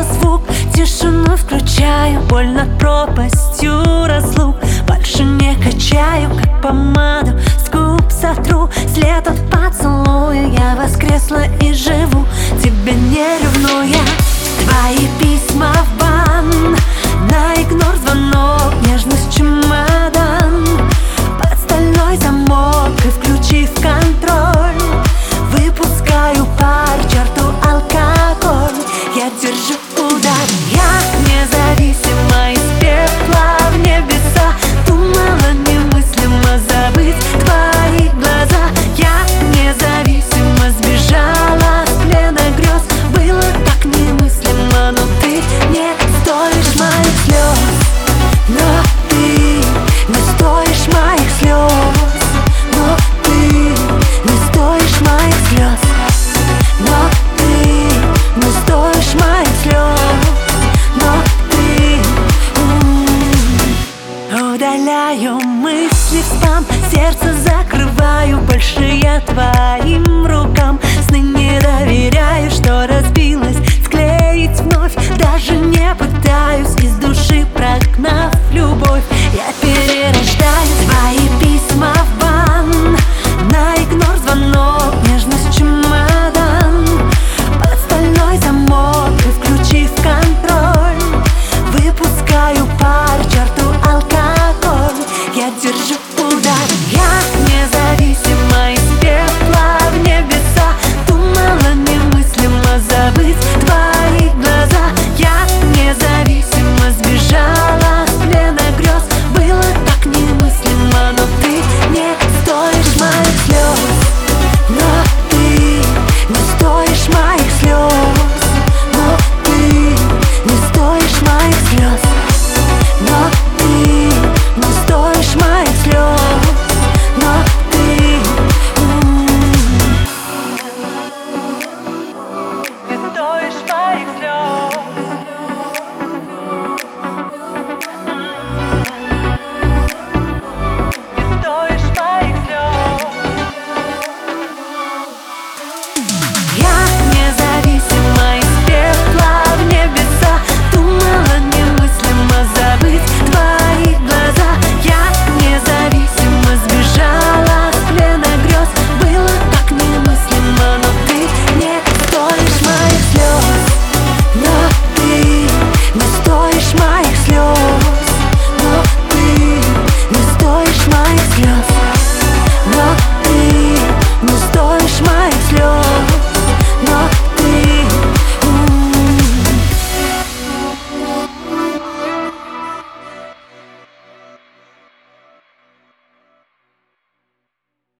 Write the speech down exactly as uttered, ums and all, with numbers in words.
звук, тишину включаю. Боль над пропастью разлук. Больше не качаю, как помаду с губ сотру. След от поцелуя, я воскресла и живу, тебя не ревнуя. Твои письма в бан, на игнор звонок, нежность чемодан. Под стальной замок и включив контроль, выпускаю пар, черту алкоголь. Я держу удар, я независима из пепла в небеса. Думала немыслимо забыть твои глаза. Я независимо сбежала с плена грез. Было так немыслимо, но ты не стоишь моих слез. Но ты не стоишь моих слез. Но ты не стоишь моих слез. Но ты не стоишь моих слез. Но ты м-м. Удаляю мысли в спам, сердце закрываю. Больше я твоим рукам сны не доверяю, что разбилось, склеить вновь. Даже не пытаюсь, из души прогнав любовь, я перестаю.